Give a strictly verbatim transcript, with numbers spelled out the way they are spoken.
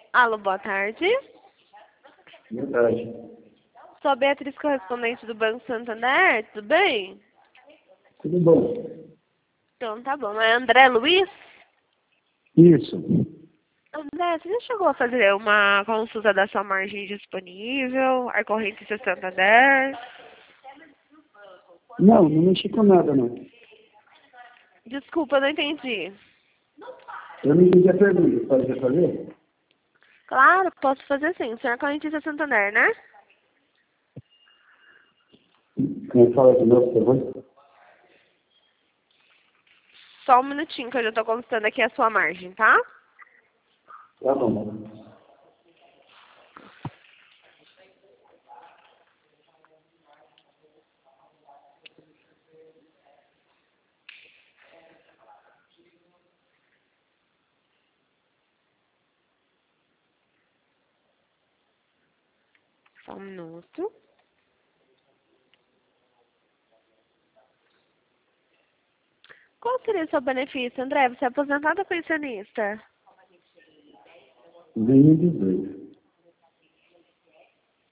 Alô, boa tarde. Verdade. Sou a Beatriz, correspondente do Banco Santander, tudo bem? Tudo bom? Então tá bom. É André Luiz? Isso. André, você já chegou a fazer uma consulta da sua margem disponível, a corrente Santander? Não, não mexi com nada, não. Desculpa, eu não entendi. Eu não entendi a pergunta. Pode fazer? Claro, posso fazer sim. O senhor é correntista Santander, né? Quem fala de novo, por favor? Só um minutinho que eu já tô consultando aqui a sua margem, tá? Tá bom. Só um minuto. Qual seria o seu benefício, André? Você é aposentado ou pensionista? Nenhum dos dois.